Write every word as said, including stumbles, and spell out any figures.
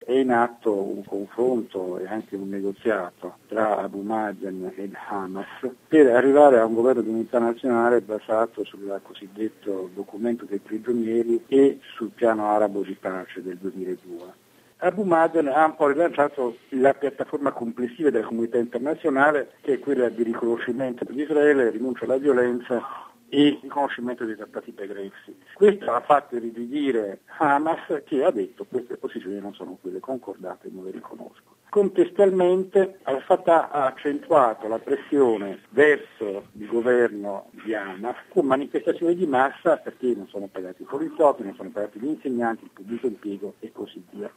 è in atto un confronto e anche un negoziato tra Abu Mazen ed Hamas per arrivare a un governo di unità nazionale basato sul cosiddetto documento dei prigionieri e sul piano arabo di pace del duemiladue. Abu Mazen ha un po' rilanciato la piattaforma complessiva della comunità internazionale, che è quella di riconoscimento di Israele, rinuncia alla violenza e riconoscimento dei trattati pregressi. Questo ha fatto rivedere Hamas, che ha detto che queste posizioni non sono quelle concordate e non le riconosco. Contestualmente Al-Fatah ha accentuato la pressione verso il governo di Hamas con manifestazioni di massa perché non sono pagati i poliziotti, non sono pagati gli insegnanti, il pubblico impiego e così via.